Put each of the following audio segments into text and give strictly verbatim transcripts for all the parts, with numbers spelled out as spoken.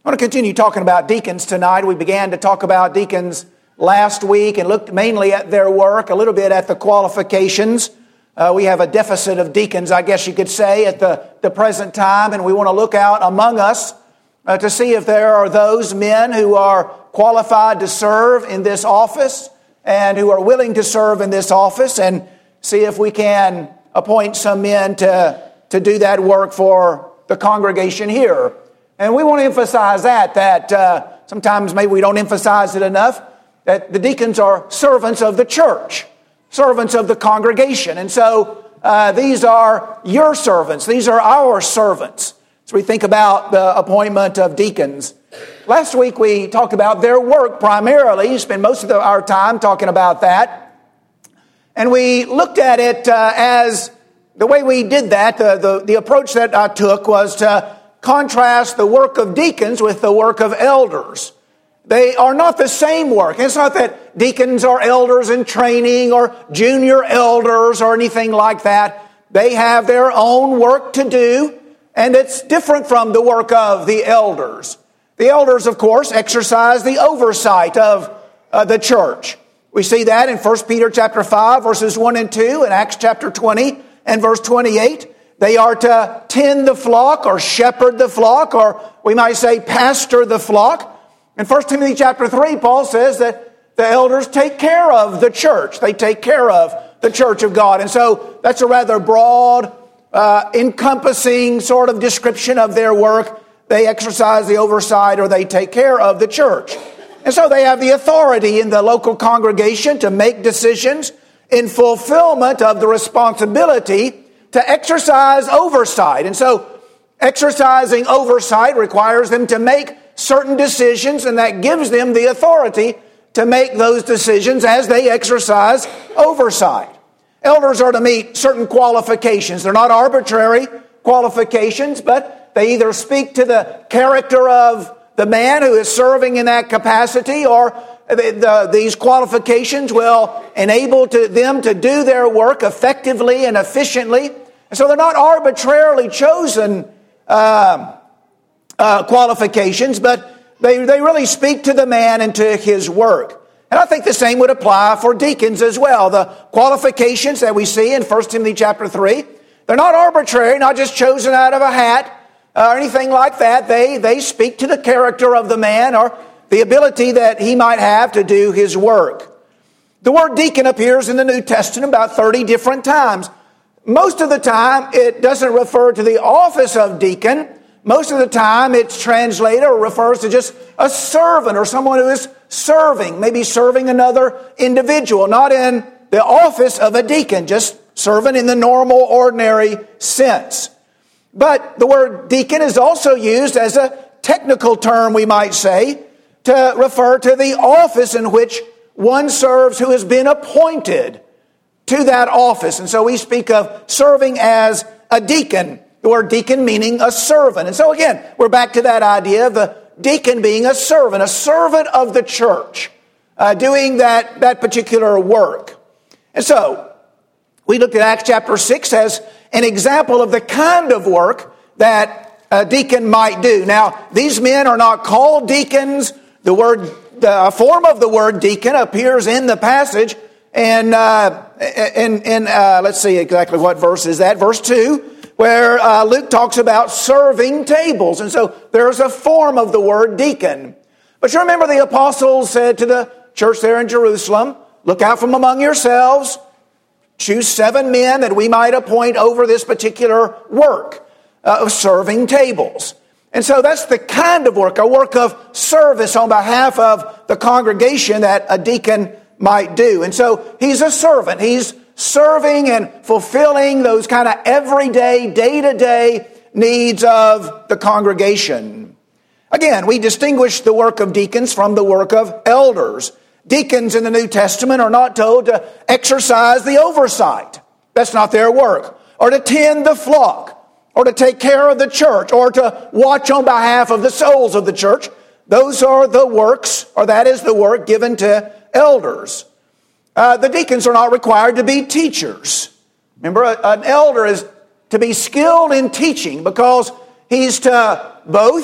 I want to continue talking about deacons tonight. We began to talk about deacons last week and looked mainly at their work, a little bit at the qualifications. Uh, we have a deficit of deacons, I guess you could say, at the, the present time, and we want to look out among us uh, to see if there are those men who are qualified to serve in this office and who are willing to serve in this office, and see if we can appoint some men to, to do that work for the congregation here. And we want to emphasize that, that uh, sometimes maybe we don't emphasize it enough, that the deacons are servants of the church, servants of the congregation. And so uh, these are your servants. These are our servants. So we think about the appointment of deacons. Last week we talked about their work primarily. Spent most of the, our time talking about that. And we looked at it uh, as the way we did that, uh, the, the approach that I took was to contrast the work of deacons with the work of elders. They are not the same work. It's not that deacons are elders in training or junior elders or anything like that. They have their own work to do, and it's different from the work of the elders. The elders, of course, exercise the oversight of uh, the church. We see that in First Peter chapter five, verses one and two, and Acts chapter twenty and verse twenty-eight. They are to tend the flock or shepherd the flock, or we might say pastor the flock. In First Timothy chapter three, Paul says that the elders take care of the church. They take care of the church of God. And so that's a rather broad, uh, encompassing sort of description of their work. They exercise the oversight or they take care of the church. And so they have the authority in the local congregation to make decisions in fulfillment of the responsibility to exercise oversight. And so exercising oversight requires them to make certain decisions, and that gives them the authority to make those decisions as they exercise oversight. Elders are to meet certain qualifications. They're not arbitrary qualifications, but they either speak to the character of the man who is serving in that capacity, or the, the, these qualifications will enable to them to do their work effectively and efficiently. And so they're not arbitrarily chosen uh, uh, qualifications, but they, they really speak to the man and to his work. And I think the same would apply for deacons as well. The qualifications that we see in First Timothy chapter three, they're not arbitrary, not just chosen out of a hat uh, or anything like that. They, they speak to the character of the man or the ability that he might have to do his work. The word deacon appears in the New Testament about thirty different times. Most of the time, it doesn't refer to the office of deacon. Most of the time, it's translated or refers to just a servant or someone who is serving, maybe serving another individual, not in the office of a deacon, just servant in the normal, ordinary sense. But the word deacon is also used as a technical term, we might say, to refer to the office in which one serves who has been appointed to that office. And so we speak of serving as a deacon, the word deacon meaning a servant. And so again, we're back to that idea of the deacon being a servant, a servant of the church, uh, doing that, that particular work. And so we looked at Acts chapter six as an example of the kind of work that a deacon might do. Now, these men are not called deacons. The word, the form of the word deacon appears in the passage. And, uh, and, and uh, let's see exactly what verse is that. Verse two, where uh, Luke talks about serving tables. And so there's a form of the word deacon. But you remember the apostles said to the church there in Jerusalem, look out from among yourselves, choose seven men that we might appoint over this particular work uh, of serving tables. And so that's the kind of work, a work of service on behalf of the congregation that a deacon might do. And so he's a servant. He's serving and fulfilling those kind of everyday, day-to-day needs of the congregation. Again, we distinguish the work of deacons from the work of elders. Deacons in the New Testament are not told to exercise the oversight. That's not their work. Or to tend the flock. Or to take care of the church. Or to watch on behalf of the souls of the church. Those are the works, or that is the work given to elders. Uh, the deacons are not required to be teachers. Remember, a, an elder is to be skilled in teaching because he's to both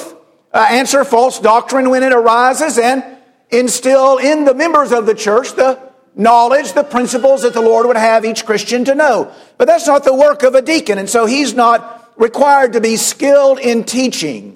uh, answer false doctrine when it arises, and instill in the members of the church the knowledge, the principles that the Lord would have each Christian to know. But that's not the work of a deacon, and so he's not required to be skilled in teaching.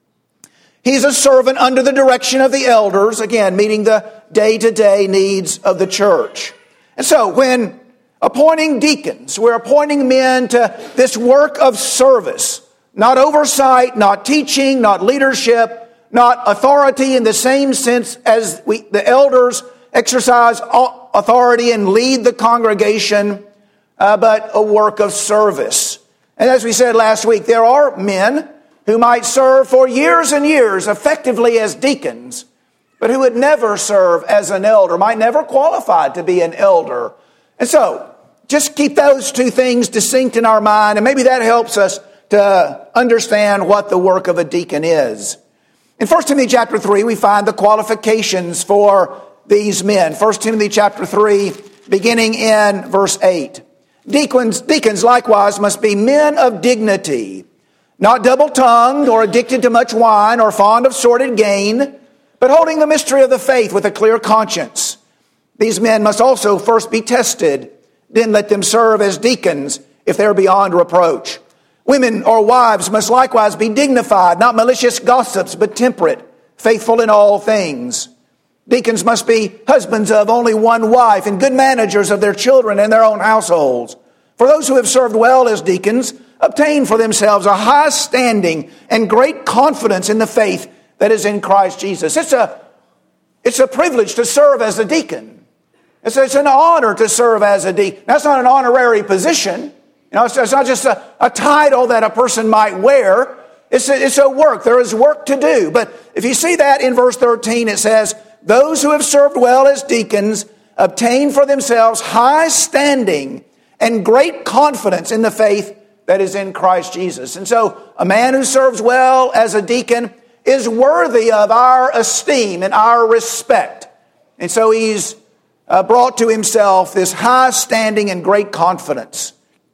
He's a servant under the direction of the elders, again, meeting the day-to-day needs of the church. And so when appointing deacons, we're appointing men to this work of service, not oversight, not teaching, not leadership, not authority in the same sense as we, the elders exercise authority and lead the congregation, uh, but a work of service. And as we said last week, there are men who might serve for years and years effectively as deacons, but who would never serve as an elder, might never qualify to be an elder. And so, just keep those two things distinct in our mind, and maybe that helps us to understand what the work of a deacon is. In First Timothy chapter three, we find the qualifications for these men. First Timothy chapter three, beginning in verse eight. Deacons, deacons likewise must be men of dignity, not double-tongued or addicted to much wine or fond of sordid gain, but holding the mystery of the faith with a clear conscience. These men must also first be tested, then let them serve as deacons if they're beyond reproach. Women or wives must likewise be dignified, not malicious gossips, but temperate, faithful in all things. Deacons must be husbands of only one wife and good managers of their children and their own households. For those who have served well as deacons obtain for themselves a high standing and great confidence in the faith that is in Christ Jesus. It's a, it's a privilege to serve as a deacon. It's, it's an honor to serve as a deacon. That's not an honorary position. You know, it's, it's not just a, a title that a person might wear. It's a, it's a work. There is work to do. But if you see that in verse thirteen, it says, those who have served well as deacons obtain for themselves high standing and great confidence in the faith that is in Christ Jesus. And so a man who serves well as a deacon is worthy of our esteem and our respect. And so he's uh, brought to himself this high standing and great confidence.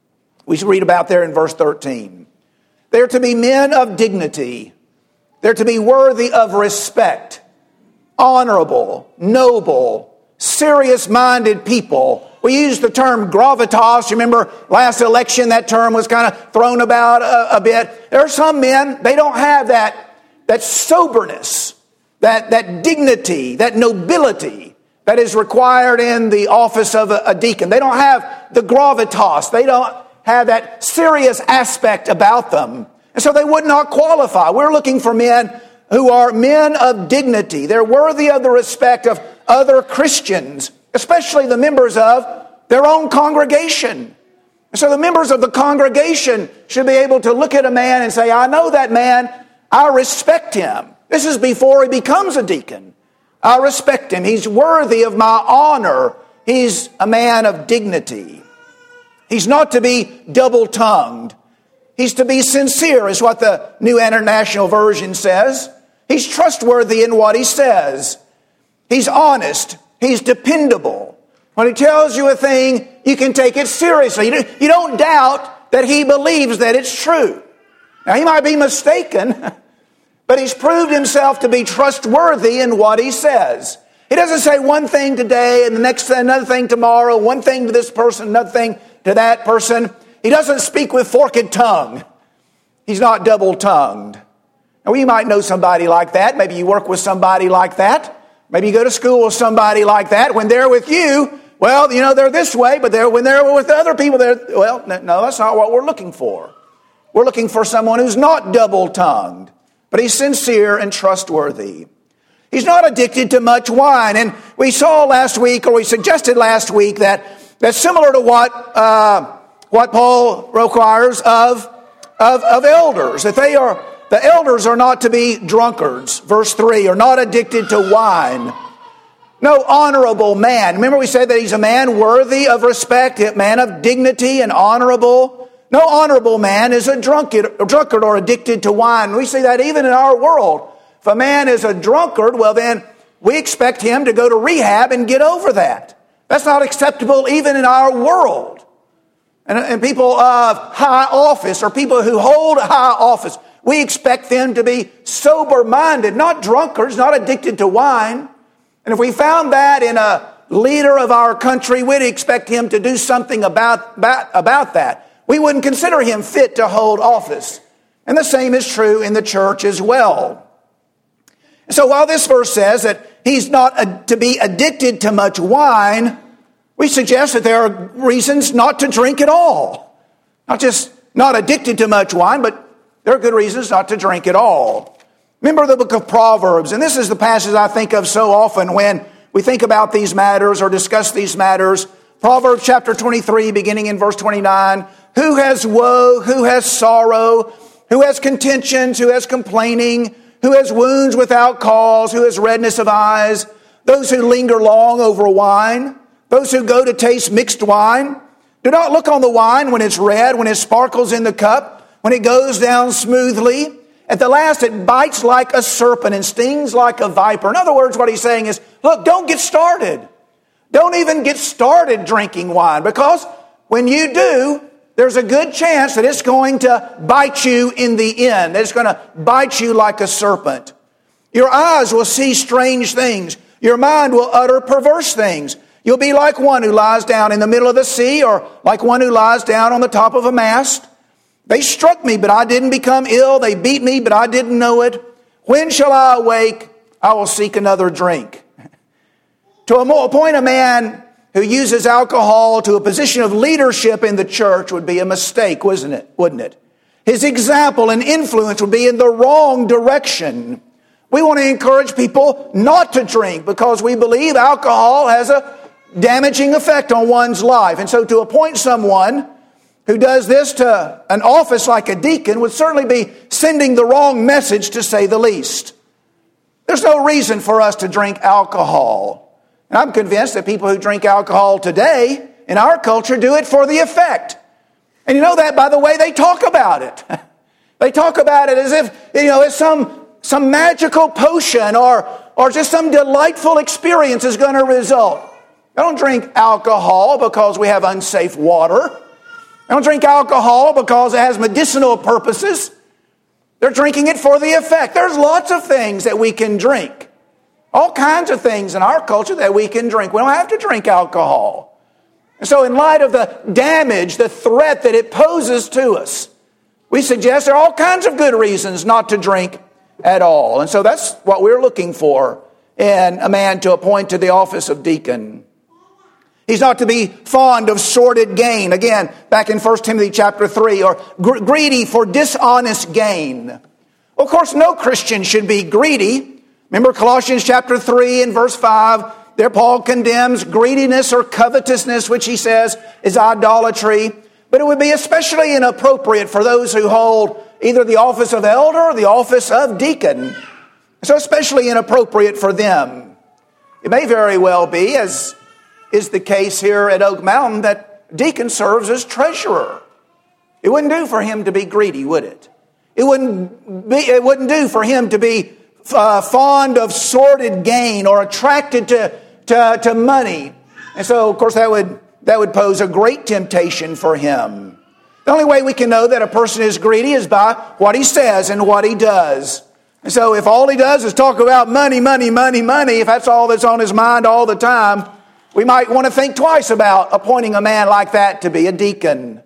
We read about there in verse thirteen. They're to be men of dignity. They're to be worthy of respect, honorable, noble, serious-minded people. We use the term gravitas. Remember last election, that term was kind of thrown about a, a bit. There are some men, they don't have that, that soberness, that, that dignity, that nobility that is required in the office of a, a deacon. They don't have the gravitas. They don't have that serious aspect about them. And so they would not qualify. We're looking for men who are men of dignity. They're worthy of the respect of other Christians, especially the members of their own congregation. And so the members of the congregation should be able to look at a man and say, I know that man, I respect him. This is before he becomes a deacon. I respect him. He's worthy of my honor. He's a man of dignity. He's not to be double-tongued. He's to be sincere, is what the New International Version says. He's trustworthy in what he says. He's honest. He's dependable. When he tells you a thing, you can take it seriously. You don't doubt that he believes that it's true. Now, he might be mistaken, but he's proved himself to be trustworthy in what he says. He doesn't say one thing today and the next thing, another thing tomorrow, one thing to this person, another thing to that person. He doesn't speak with forked tongue. He's not double-tongued. Now, you might know somebody like that. Maybe you work with somebody like that. Maybe you go to school with somebody like that. When they're with you, well, you know, they're this way, but they're, when they're with other people, they're, well, no, that's not what we're looking for. We're looking for someone who's not double-tongued, but he's sincere and trustworthy. He's not addicted to much wine. And we saw last week, or we suggested last week, that that's similar to what uh, what Paul requires of, of, of elders, that they are, the elders are not to be drunkards, verse three, are not addicted to wine. No honorable man. Remember we said that he's a man worthy of respect, a man of dignity and honorable. No honorable man is a drunkard, a drunkard or addicted to wine. We see that even in our world. If a man is a drunkard, well then we expect him to go to rehab and get over that. That's not acceptable even in our world. And, and people of high office or people who hold high office, We expect them to be sober-minded, not drunkards, not addicted to wine. And if we found that in a leader of our country, we'd expect him to do something about, about, about that. We wouldn't consider him fit to hold office. And the same is true in the church as well. So while this verse says that he's not a, to be addicted to much wine, we suggest that there are reasons not to drink at all. Not just not addicted to much wine, but there are good reasons not to drink at all. Remember the book of Proverbs, and this is the passage I think of so often when we think about these matters or discuss these matters. Proverbs chapter twenty-three, beginning in verse twenty-nine. Who has woe? Who has sorrow? Who has contentions? Who has complaining? Who has wounds without cause? Who has redness of eyes? Those who linger long over wine. Those who go to taste mixed wine. Do not look on the wine when it's red, when it sparkles in the cup, when it goes down smoothly. At the last, it bites like a serpent and stings like a viper. In other words, what he's saying is, look, don't get started. Don't even get started drinking wine, because when you do, there's a good chance that it's going to bite you in the end. That it's going to bite you like a serpent. Your eyes will see strange things. Your mind will utter perverse things. You'll be like one who lies down in the middle of the sea, or like one who lies down on the top of a mast. They struck me, but I didn't become ill. They beat me, but I didn't know it. When shall I awake? I will seek another drink. To appoint a man who uses alcohol to a position of leadership in the church would be a mistake, wasn't it? Wouldn't it? His example and influence would be in the wrong direction. We want to encourage people not to drink because we believe alcohol has a damaging effect on one's life. And so to appoint someone who does this to an office like a deacon would certainly be sending the wrong message, to say the least. There's no reason for us to drink alcohol. And I'm convinced that people who drink alcohol today in our culture do it for the effect. And you know that by the way they talk about it. They talk about it as if, you know, it's some, some magical potion or, or just some delightful experience is going to result. I don't drink alcohol because we have unsafe water. I don't drink alcohol because it has medicinal purposes. They're drinking it for the effect. There's lots of things that we can drink. All kinds of things in our culture that we can drink. We don't have to drink alcohol. And so in light of the damage, the threat that it poses to us, we suggest there are all kinds of good reasons not to drink at all. And so that's what we're looking for in a man to appoint to the office of deacon. He's not to be fond of sordid gain. Again, back in First Timothy chapter three, or gr- greedy for dishonest gain. Of course, no Christian should be greedy. Remember Colossians chapter three and verse five, there Paul condemns greediness or covetousness, which he says is idolatry. But it would be especially inappropriate for those who hold either the office of elder or the office of deacon. So especially inappropriate for them. It may very well be, as is the case here at Oak Mountain, that deacon serves as treasurer. It wouldn't do for him to be greedy, would it? It wouldn't be, it wouldn't do for him to be uh, fond of sordid gain or attracted to, to, to money. And so, of course, that would, that would pose a great temptation for him. The only way we can know that a person is greedy is by what he says and what he does. And so if all he does is talk about money, money, money, money, if that's all that's on his mind all the time, we might want to think twice about appointing a man like that to be a deacon.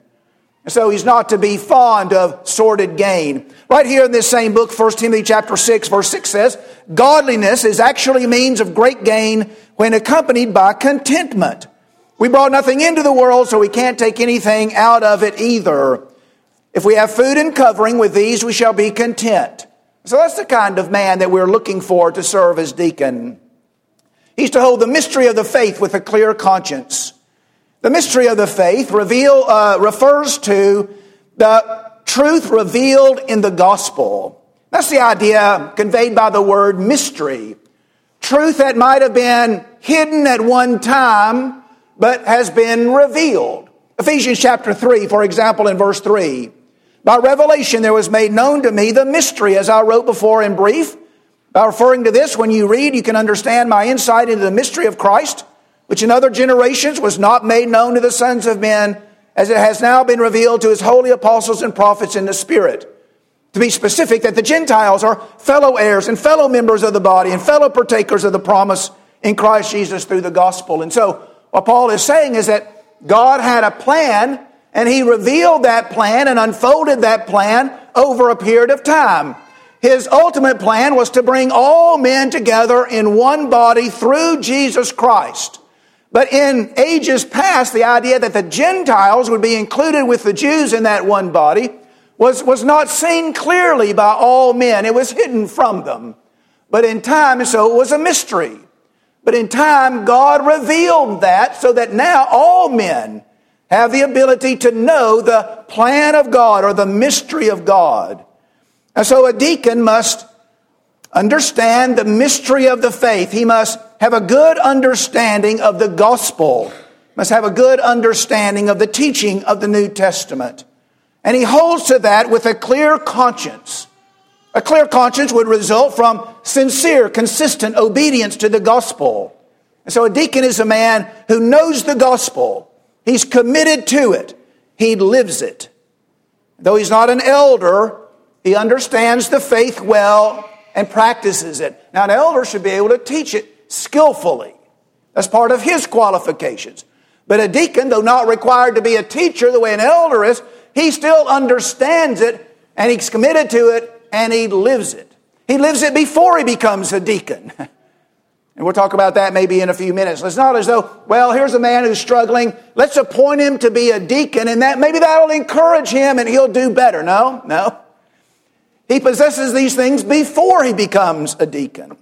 So he's not to be fond of sordid gain. Right here in this same book, First Timothy chapter six, verse six says, godliness is actually a means of great gain when accompanied by contentment. We brought nothing into the world, so we can't take anything out of it either. If we have food and covering, with these we shall be content. So that's the kind of man that we're looking for to serve as deacon. He's to hold the mystery of the faith with a clear conscience. The mystery of the faith reveal, uh, refers to the truth revealed in the gospel. That's the idea conveyed by the word mystery. Truth that might have been hidden at one time, but has been revealed. Ephesians chapter three, for example, in verse three. By revelation there was made known to me the mystery, as I wrote before in brief. By referring to this, when you read, you can understand my insight into the mystery of Christ, which in other generations was not made known to the sons of men, as it has now been revealed to his holy apostles and prophets in the Spirit. To be specific, that the Gentiles are fellow heirs and fellow members of the body and fellow partakers of the promise in Christ Jesus through the gospel. And so what Paul is saying is that God had a plan, and he revealed that plan and unfolded that plan over a period of time. His ultimate plan was to bring all men together in one body through Jesus Christ. But in ages past, the idea that the Gentiles would be included with the Jews in that one body was, was not seen clearly by all men. It was hidden from them. But in time, so it was a mystery. But in time, God revealed that so that now all men have the ability to know the plan of God or the mystery of God. And so a deacon must understand the mystery of the faith. He must have a good understanding of the gospel. Must have a good understanding of the teaching of the New Testament. And he holds to that with a clear conscience. A clear conscience would result from sincere, consistent obedience to the gospel. And so a deacon is a man who knows the gospel. He's committed to it. He lives it. Though he's not an elder, he understands the faith well and practices it. Now, an elder should be able to teach it skillfully. That's part of his qualifications. But a deacon, though not required to be a teacher the way an elder is, he still understands it, and he's committed to it, and he lives it. He lives it before he becomes a deacon. And we'll talk about that maybe in a few minutes. It's not as though, well, here's a man who's struggling. Let's appoint him to be a deacon, and that maybe that'll encourage him and he'll do better. No, no. He possesses these things before he becomes a deacon.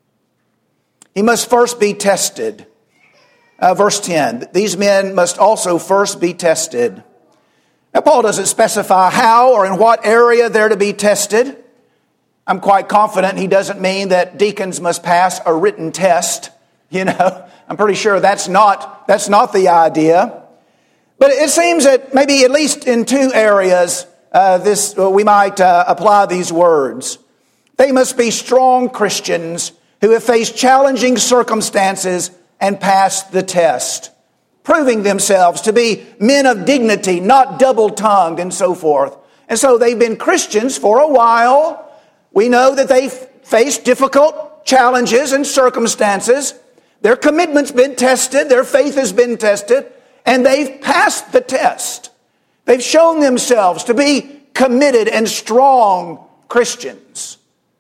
He must first be tested. Uh, verse ten, these men must also first be tested. Now, Paul doesn't specify how or in what area they're to be tested. I'm quite confident he doesn't mean that deacons must pass a written test. You know, I'm pretty sure that's not, that's not the idea. But it seems that maybe at least in two areas, uh, this uh, we might uh, apply these words. They must be strong Christians who have faced challenging circumstances and passed the test, proving themselves to be men of dignity, not double-tongued and so forth. And so they've been Christians for a while. We know that they've faced difficult challenges and circumstances. Their commitment's been tested, their faith has been tested, and they've passed the test. They've shown themselves to be committed and strong Christians.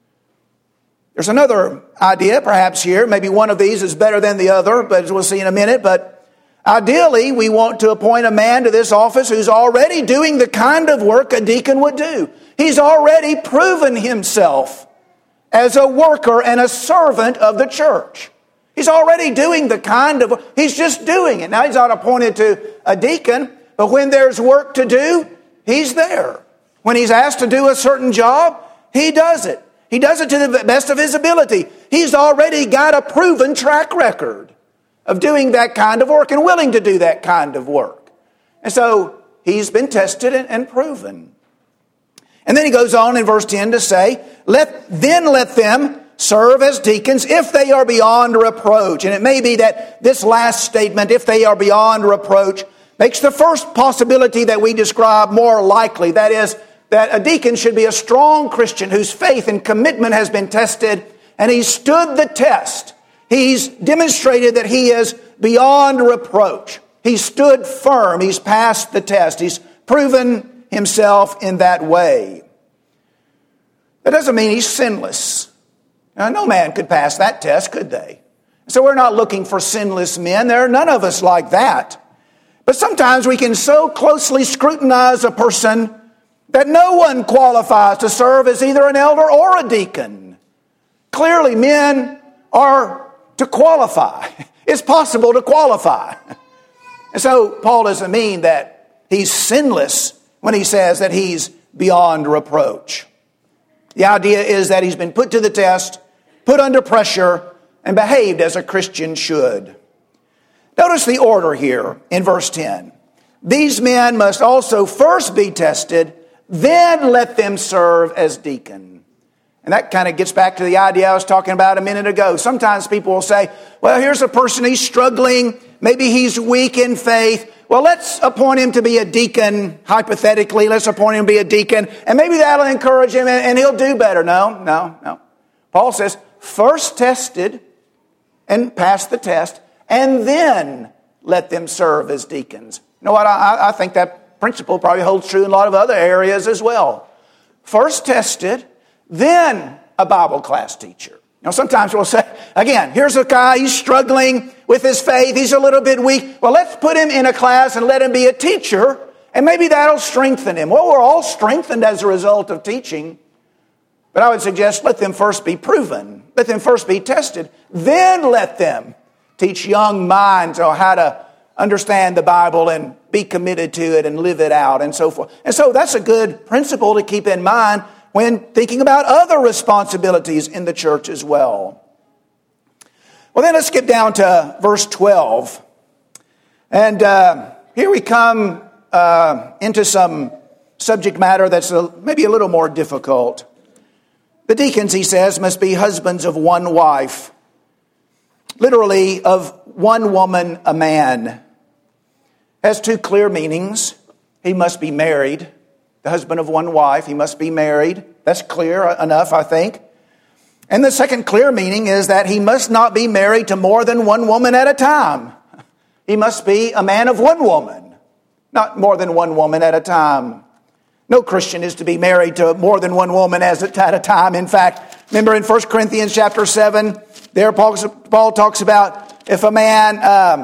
There's another idea perhaps here. Maybe one of these is better than the other, but as we'll see in a minute. But ideally, we want to appoint a man to this office who's already doing the kind of work a deacon would do. He's already proven himself as a worker and a servant of the church. He's already doing the kind of, he's just doing it. Now, he's not appointed to a deacon, but when there's work to do, he's there. When he's asked to do a certain job, he does it. He does it to the best of his ability. He's already got a proven track record of doing that kind of work and willing to do that kind of work. And so he's been tested and, and proven. And then he goes on in verse ten to say, "Let then let them serve as deacons if they are beyond reproach." And it may be that this last statement, if they are beyond reproach, makes the first possibility that we describe more likely. That is, that a deacon should be a strong Christian whose faith and commitment has been tested, and he's stood the test. He's demonstrated that he is beyond reproach. He's stood firm. He's passed the test. He's proven himself in that way. That doesn't mean he's sinless. Now, no man could pass that test, could they? So we're not looking for sinless men. There are none of us like that. But sometimes we can so closely scrutinize a person that no one qualifies to serve as either an elder or a deacon. Clearly, men are to qualify. It's possible to qualify. And so Paul doesn't mean that he's sinless when he says that he's beyond reproach. The idea is that he's been put to the test, put under pressure, and behaved as a Christian should. Notice the order here in verse ten. These men must also first be tested, then let them serve as deacon. And that kind of gets back to the idea I was talking about a minute ago. Sometimes people will say, well, here's a person, he's struggling. Maybe he's weak in faith. well, let's appoint him to be a deacon, hypothetically. Let's appoint him to be a deacon, and maybe that'll encourage him, and he'll do better. No, no, no. Paul says, first tested and pass the test, and then let them serve as deacons. You know what? I, I think that principle probably holds true in a lot of other areas as well. First tested, then a Bible class teacher. Now, sometimes we'll say, again, here's a guy, he's struggling with his faith, he's a little bit weak. Well, let's put him in a class and let him be a teacher, and maybe that'll strengthen him. Well, we're all strengthened as a result of teaching. But I would suggest let them first be proven. Let them first be tested. Then let them teach young minds on how to understand the Bible and be committed to it and live it out and so forth. And so that's a good principle to keep in mind when thinking about other responsibilities in the church as well. Well, then let's skip down to verse twelve. And uh, here we come uh, into some subject matter that's a, maybe a little more difficult. The deacons, he says, must be husbands of one wife. Literally, of one woman, a man. Has two clear meanings. He must be married. The husband of one wife, he must be married. That's clear enough, I think. And the second clear meaning is that he must not be married to more than one woman at a time. He must be a man of one woman, not more than one woman at a time. No Christian is to be married to more than one woman at a time. In fact, remember in First Corinthians chapter seven, there Paul, Paul talks about if a man um,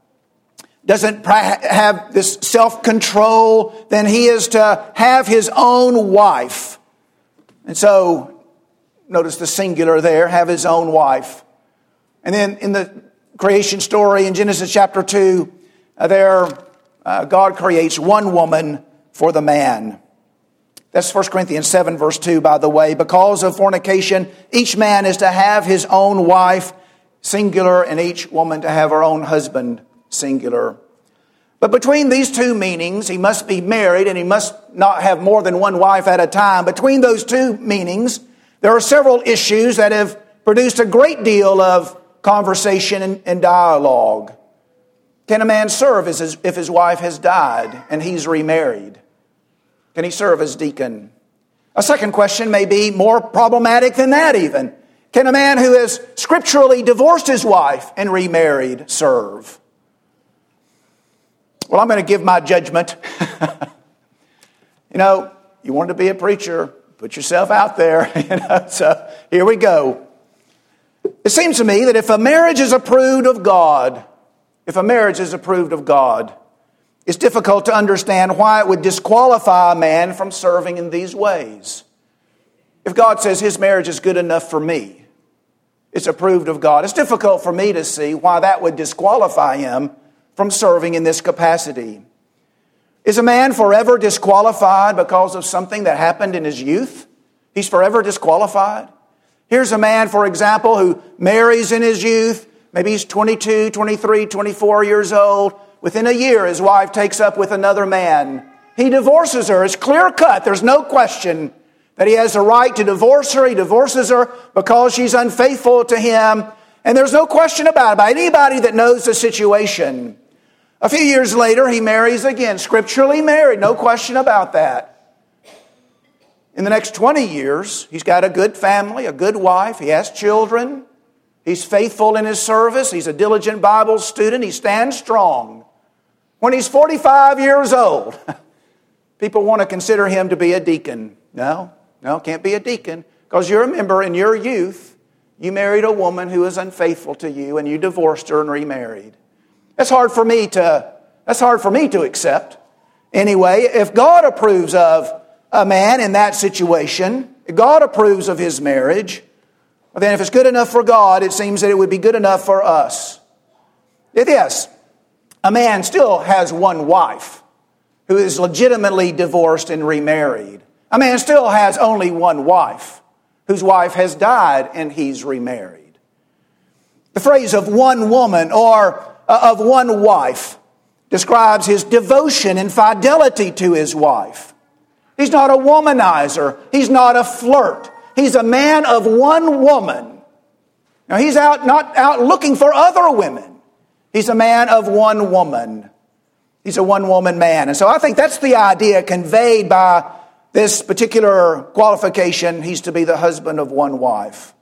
doesn't have this self-control, then he is to have his own wife. And so, notice the singular there, have his own wife. And then in the creation story in Genesis chapter two, uh, there uh, God creates one woman for the man. That's First Corinthians seven verse two, by the way. Because of fornication, each man is to have his own wife, singular, and each woman to have her own husband, singular. But between these two meanings, he must be married and he must not have more than one wife at a time. Between those two meanings, there are several issues that have produced a great deal of conversation and, and dialogue. Can a man serve as his, if his wife has died and he's remarried? Can he serve as deacon? A second question may be more problematic than that even. Can a man who has scripturally divorced his wife and remarried serve? Well, I'm going to give my judgment. You know, you want to be a preacher, put yourself out there. You know, so here we go. It seems to me that if a marriage is approved of God, if a marriage is approved of God, it's difficult to understand why it would disqualify a man from serving in these ways. If God says his marriage is good enough for me, it's approved of God, it's difficult for me to see why that would disqualify him from serving in this capacity. Is a man forever disqualified because of something that happened in his youth? He's forever disqualified. Here's a man, for example, who marries in his youth. Maybe he's twenty-two, twenty-three, twenty-four years old. Within a year, his wife takes up with another man. He divorces her. It's clear cut. There's no question that he has the right to divorce her. He divorces her because she's unfaithful to him. And there's no question about it by anybody that knows the situation. A few years later, he marries again, scripturally married, no question about that. In the next twenty years, he's got a good family, a good wife, he has children, he's faithful in his service, he's a diligent Bible student, he stands strong. When he's forty-five years old, people want to consider him to be a deacon. No, no, can't be a deacon, because you remember in your youth, you married a woman who was unfaithful to you, and you divorced her and remarried. That's hard for me to, that's hard for me to accept. Anyway, if God approves of a man in that situation, if God approves of his marriage, well then if it's good enough for God, it seems that it would be good enough for us. It is. A man still has one wife who is legitimately divorced and remarried. A man still has only one wife whose wife has died and he's remarried. The phrase of one woman or of one wife describes his devotion and fidelity to his wife. He's not a womanizer. He's not a flirt. He's a man of one woman. Now he's out not out looking for other women. He's a man of one woman. He's a one-woman man. And so I think that's the idea conveyed by this particular qualification. He's to be the husband of one wife.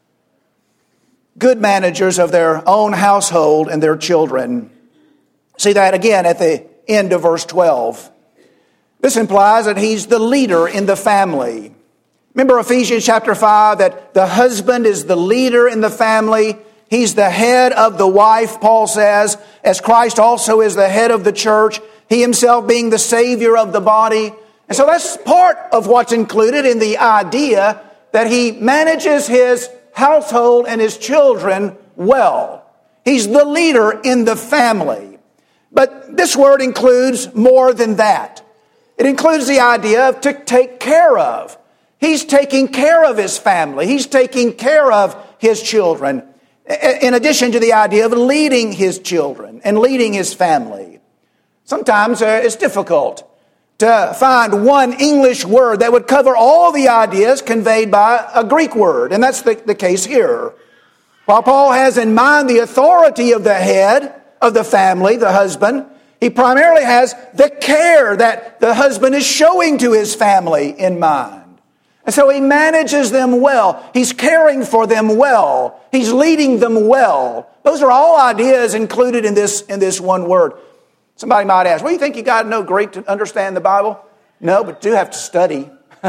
Good managers of their own household and their children. See that again at the end of verse twelve. This implies that he's the leader in the family. Remember Ephesians chapter five, that the husband is the leader in the family. He's the head of the wife, Paul says, as Christ also is the head of the church, he himself being the Savior of the body. And so that's part of what's included in the idea that he manages his household and his children well. He's the leader in the family. But this word includes more than that. It includes the idea of to take care of. He's taking care of his family. He's taking care of his children. In addition to the idea of leading his children and leading his family. Sometimes uh, it's difficult to find one English word that would cover all the ideas conveyed by a Greek word. And that's the, the case here. While Paul has in mind the authority of the head of the family, the husband, he primarily has the care that the husband is showing to his family in mind. And so he manages them well. He's caring for them well. He's leading them well. Those are all ideas included in this, in this one word. Somebody might ask, well, you think you got to know Greek to understand the Bible? No, but you do have to study.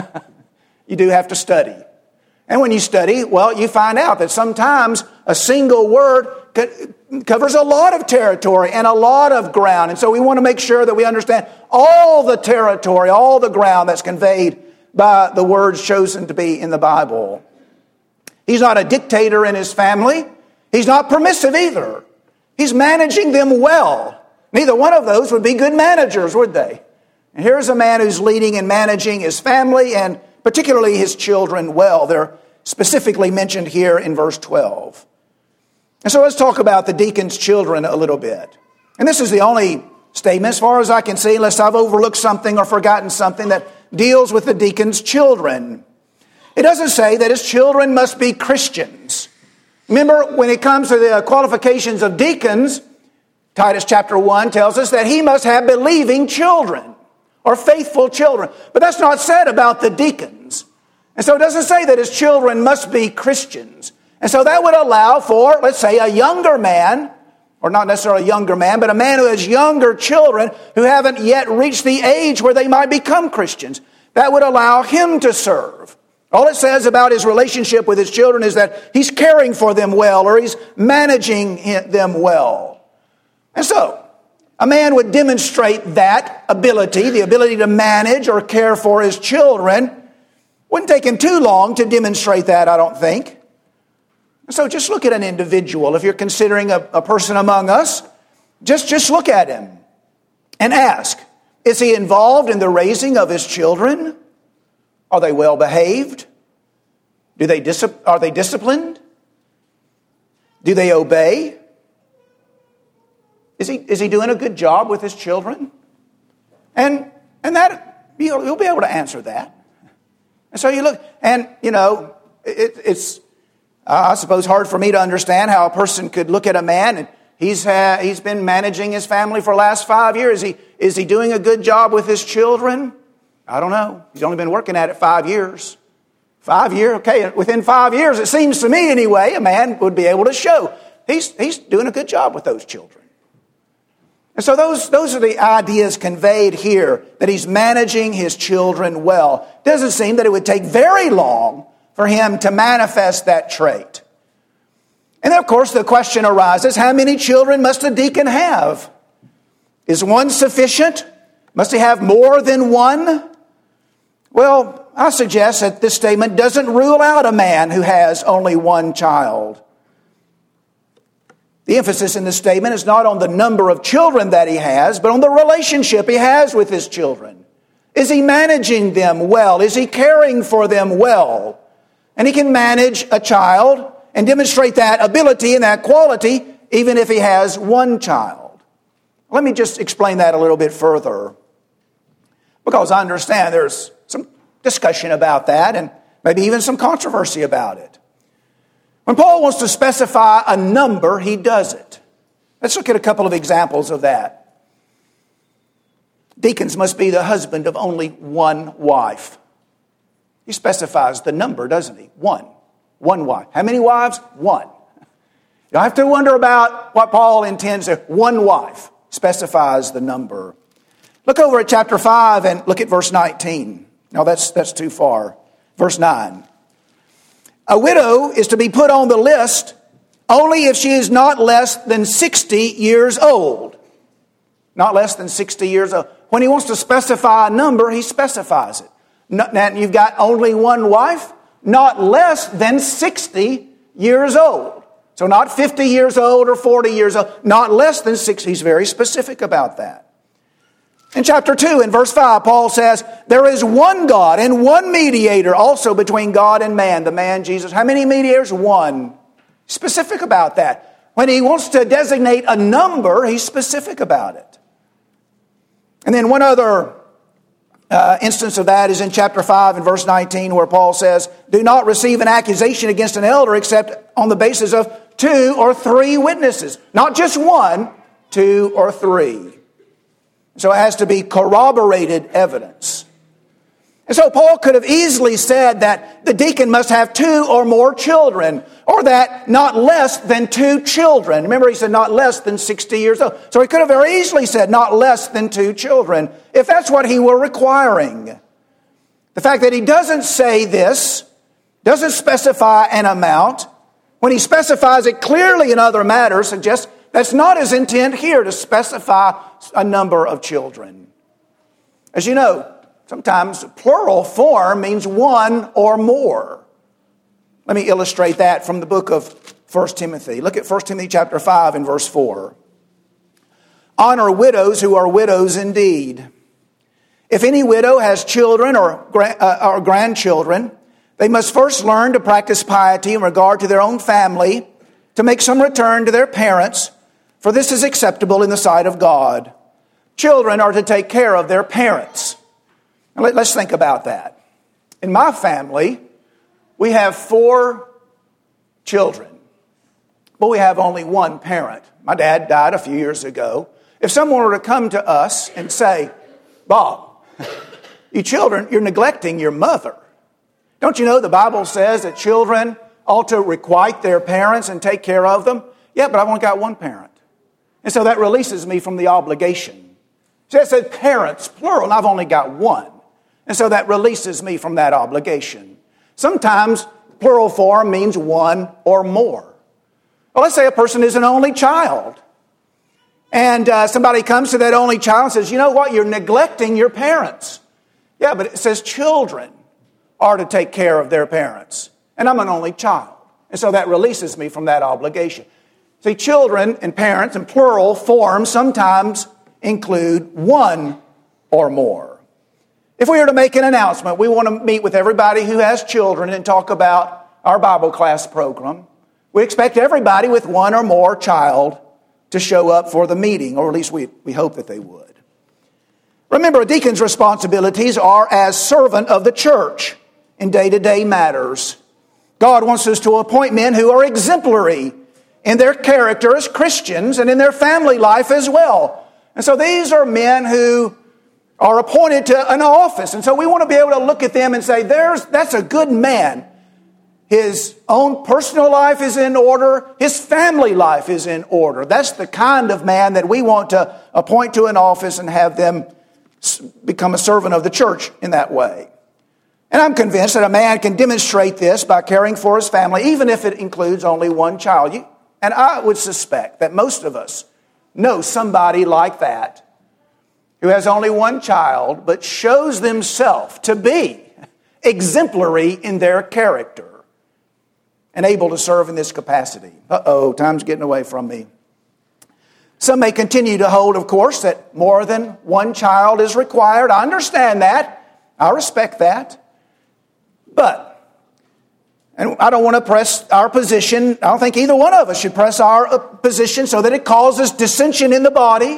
You do have to study. And when you study, well, you find out that sometimes a single word covers a lot of territory and a lot of ground. And so we want to make sure that we understand all the territory, all the ground that's conveyed by the words chosen to be in the Bible. He's not a dictator in his family. He's not permissive either. He's managing them well. Neither one of those would be good managers, would they? And here's a man who's leading and managing his family and particularly his children well. They're specifically mentioned here in verse twelve. And so let's talk about the deacon's children a little bit. And this is the only statement, as far as I can see, unless I've overlooked something or forgotten something, that deals with the deacon's children. It doesn't say that his children must be Christians. Remember, when it comes to the qualifications of deacons, Titus chapter one tells us that he must have believing children or faithful children. But that's not said about the deacons. And so it doesn't say that his children must be Christians. And so that would allow for, let's say, a younger man, or not necessarily a younger man, but a man who has younger children who haven't yet reached the age where they might become Christians. That would allow him to serve. All it says about his relationship with his children is that he's caring for them well, or he's managing them well. And so, a man would demonstrate that ability, the ability to manage or care for his children. Wouldn't take him too long to demonstrate that, I don't think. So just look at an individual. If you're considering a, a person among us, just, just look at him and ask, is he involved in the raising of his children? Are they well behaved? Do they dis- are they disciplined? Do they obey? Is he, is he doing a good job with his children? And, and that, you'll, you'll be able to answer that. And so you look, and, you know, it, it's, uh, I suppose, hard for me to understand how a person could look at a man and he's uh, he's been managing his family for the last five years. Is he, is he doing a good job with his children? I don't know. He's only been working at it five years. Five years, okay, within five years, it seems to me anyway, a man would be able to show he's, he's doing a good job with those children. And so those, those are the ideas conveyed here, that he's managing his children well. It doesn't seem that it would take very long for him to manifest that trait. And then, of course, the question arises, how many children must a deacon have? Is one sufficient? Must he have more than one? Well, I suggest that this statement doesn't rule out a man who has only one child. The emphasis in this statement is not on the number of children that he has, but on the relationship he has with his children. Is he managing them well? Is he caring for them well? And he can manage a child and demonstrate that ability and that quality even if he has one child. Let me just explain that a little bit further, because I understand there's some discussion about that and maybe even some controversy about it. When Paul wants to specify a number, he does it. Let's look at a couple of examples of that. Deacons must be the husband of only one wife. He specifies the number, doesn't he? One. One wife. How many wives? One. You don't have to wonder about what Paul intends there. One wife specifies the number. Look over at chapter five and look at verse nineteen. No, that's, that's too far. Verse nine. A widow is to be put on the list only if she is not less than sixty years old. Not less than sixty years old. When he wants to specify a number, he specifies it. Now, you've got only one wife, not less than sixty years old. So not fifty years old or forty years old, not less than sixty. He's very specific about that. In chapter two, in verse five, Paul says, there is one God and one mediator also between God and man, the man Jesus. How many mediators? One. Specific about that. When he wants to designate a number, he's specific about it. And then one other uh, instance of that is in chapter five and verse nineteen, where Paul says, do not receive an accusation against an elder except on the basis of two or three witnesses. Not just one, two or three. So it has to be corroborated evidence. And so Paul could have easily said that the deacon must have two or more children, or that not less than two children. Remember, he said not less than sixty years old. So he could have very easily said not less than two children, if that's what he were requiring. The fact that he doesn't say this, doesn't specify an amount, when he specifies it clearly in other matters, suggests that's not his intent here, to specify a number of children. As you know, sometimes plural form means one or more. Let me illustrate that from the book of First Timothy. Look at First Timothy chapter five and verse four. Honor widows who are widows indeed. If any widow has children or, uh, or grandchildren, they must first learn to practice piety in regard to their own family, to make some return to their parents, for this is acceptable in the sight of God. Children are to take care of their parents. Now let's think about that. In my family, we have four children, but we have only one parent. My dad died a few years ago. If someone were to come to us and say, Bob, you children, you're neglecting your mother. Don't you know the Bible says that children ought to requite their parents and take care of them? Yeah, but I've only got one parent. And so that releases me from the obligation. So it says parents, plural, and I've only got one. And so that releases me from that obligation. Sometimes plural form means one or more. Well, let's say a person is an only child. And uh, somebody comes to that only child and says, you know what, you're neglecting your parents. Yeah, but it says children are to take care of their parents. And I'm an only child. And so that releases me from that obligation. See, children and parents in plural form sometimes include one or more. If we were to make an announcement, we want to meet with everybody who has children and talk about our Bible class program. We expect everybody with one or more child to show up for the meeting, or at least we, we hope that they would. Remember, a deacon's responsibilities are as servant of the church in day-to-day matters. God wants us to appoint men who are exemplary in their character as Christians and in their family life as well. And so these are men who are appointed to an office. And so we want to be able to look at them and say, "There's that's a good man. His own personal life is in order. His family life is in order." That's the kind of man that we want to appoint to an office and have them become a servant of the church in that way. And I'm convinced that a man can demonstrate this by caring for his family, even if it includes only one child. You, and I would suspect that most of us know somebody like that, who has only one child, but shows themselves to be exemplary in their character and able to serve in this capacity. Uh-oh, time's getting away from me. Some may continue to hold, of course, that more than one child is required. I understand that. I respect that. But, and I don't want to press our position. I don't think either one of us should press our position so that it causes dissension in the body.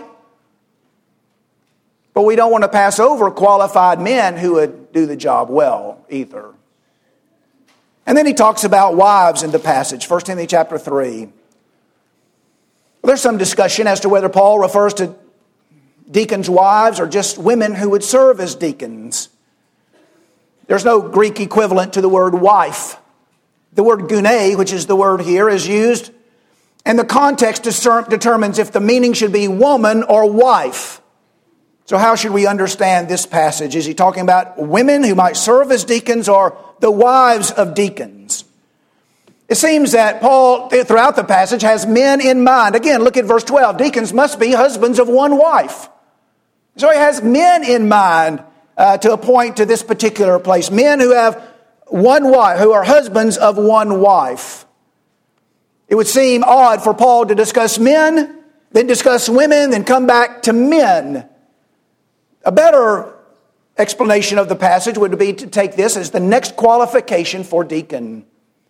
But we don't want to pass over qualified men who would do the job well either. And then he talks about wives in the passage, First Timothy chapter three. Well, there's some discussion as to whether Paul refers to Deacons' wives are just women who would serve as deacons. There's no Greek equivalent to the word wife. The word gune, which is the word here, is used, and the context determines if the meaning should be woman or wife. So how should we understand this passage? Is he talking about women who might serve as deacons or the wives of deacons? It seems that Paul, throughout the passage, has men in mind. Again, look at verse twelve. Deacons must be husbands of one wife. So he has men in mind uh, to appoint to this particular place. Men who have one wife, who are husbands of one wife. It would seem odd for Paul to discuss men, then discuss women, then come back to men. A better explanation of the passage would be to take this as the next qualification for deacon.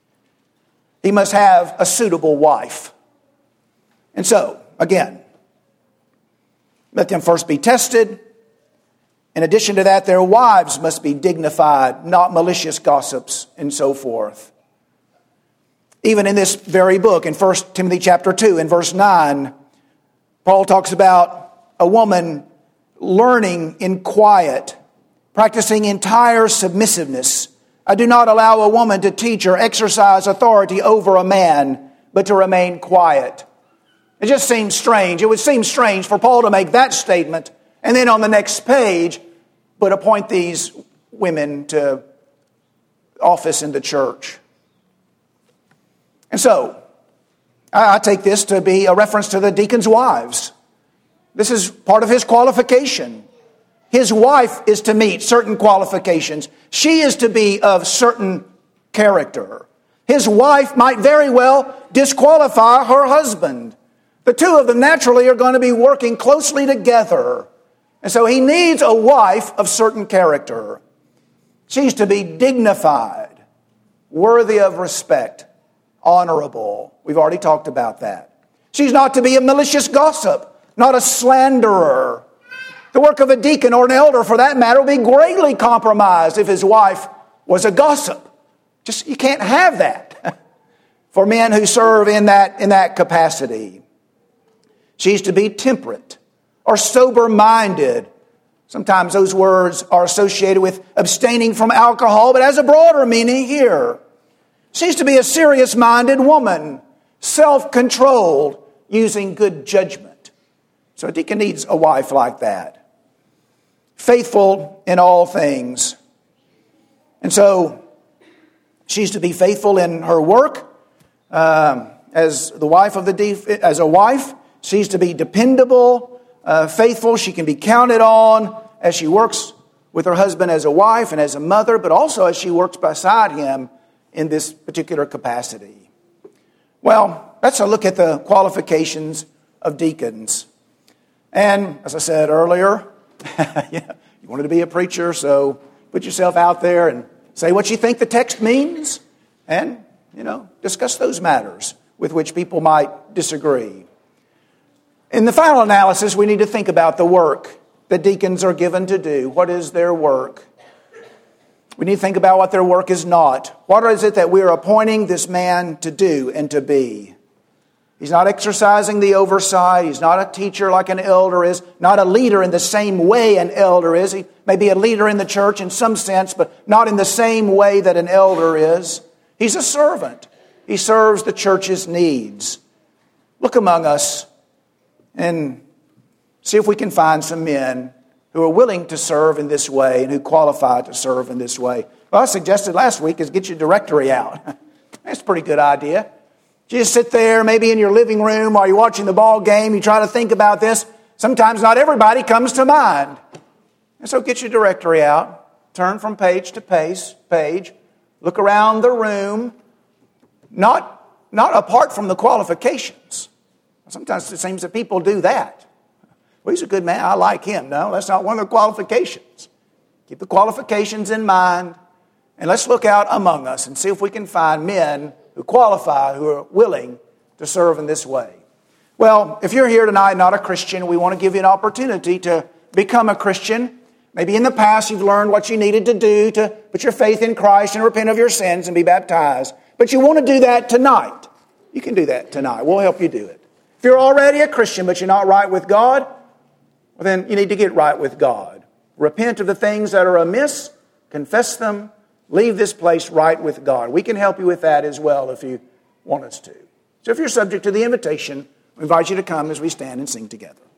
He must have a suitable wife. And so, again, let them first be tested. In addition to that, their wives must be dignified, not malicious gossips, and so forth. Even in this very book, in First Timothy chapter two, in verse nine, Paul talks about a woman learning in quiet, practicing entire submissiveness. I do not allow a woman to teach or exercise authority over a man, but to remain quiet. It just seems strange. It would seem strange for Paul to make that statement and then on the next page, but appoint these women to office in the church. And so, I take this to be a reference to the deacons' wives. This is part of his qualification. His wife is to meet certain qualifications. She is to be of certain character. His wife might very well disqualify her husband. The two of them naturally are going to be working closely together. And so he needs a wife of certain character. She's to be dignified, worthy of respect, honorable. We've already talked about that. She's not to be a malicious gossip, not a slanderer. The work of a deacon or an elder, for that matter, will be greatly compromised if his wife was a gossip. Just, you can't have that for men who serve in that, in that capacity. She's to be temperate or sober-minded. Sometimes those words are associated with abstaining from alcohol, but has a broader meaning here. She's to be a serious-minded woman, self-controlled, using good judgment. So a deacon needs a wife like that. Faithful in all things. And so she's to be faithful in her work um, as the wife of the de- as a wife. She's to be dependable, uh, faithful. She can be counted on as she works with her husband as a wife and as a mother, but also as she works beside him in this particular capacity. Well, that's a look at the qualifications of deacons. And as I said earlier, yeah, you wanted to be a preacher, so put yourself out there and say what you think the text means and, you know, discuss those matters with which people might disagree. In the final analysis, we need to think about the work that deacons are given to do. What is their work? We need to think about what their work is not. What is it that we're appointing this man to do and to be? He's not exercising the oversight. He's not a teacher like an elder is, not a leader in the same way an elder is. He may be a leader in the church in some sense, but not in the same way that an elder is. He's a servant. He serves the church's needs. Look among us and see if we can find some men who are willing to serve in this way and who qualify to serve in this way. Well, I suggested last week is get your directory out. That's a pretty good idea. You just sit there, maybe in your living room while you're watching the ball game. You try to think about this. Sometimes not everybody comes to mind. And so get your directory out. Turn from page to page. page. Look around the room. Not, not apart from the qualifications. Sometimes it seems that people do that. Well, he's a good man. I like him. No, that's not one of the qualifications. Keep the qualifications in mind. And let's look out among us and see if we can find men who qualify, who are willing to serve in this way. Well, if you're here tonight not a Christian, we want to give you an opportunity to become a Christian. Maybe in the past you've learned what you needed to do to put your faith in Christ and repent of your sins and be baptized. But you want to do that tonight. You can do that tonight. We'll help you do it. If you're already a Christian but you're not right with God, well, then you need to get right with God. Repent of the things that are amiss, confess them, leave this place right with God. We can help you with that as well if you want us to. So if you're subject to the invitation, we invite you to come as we stand and sing together.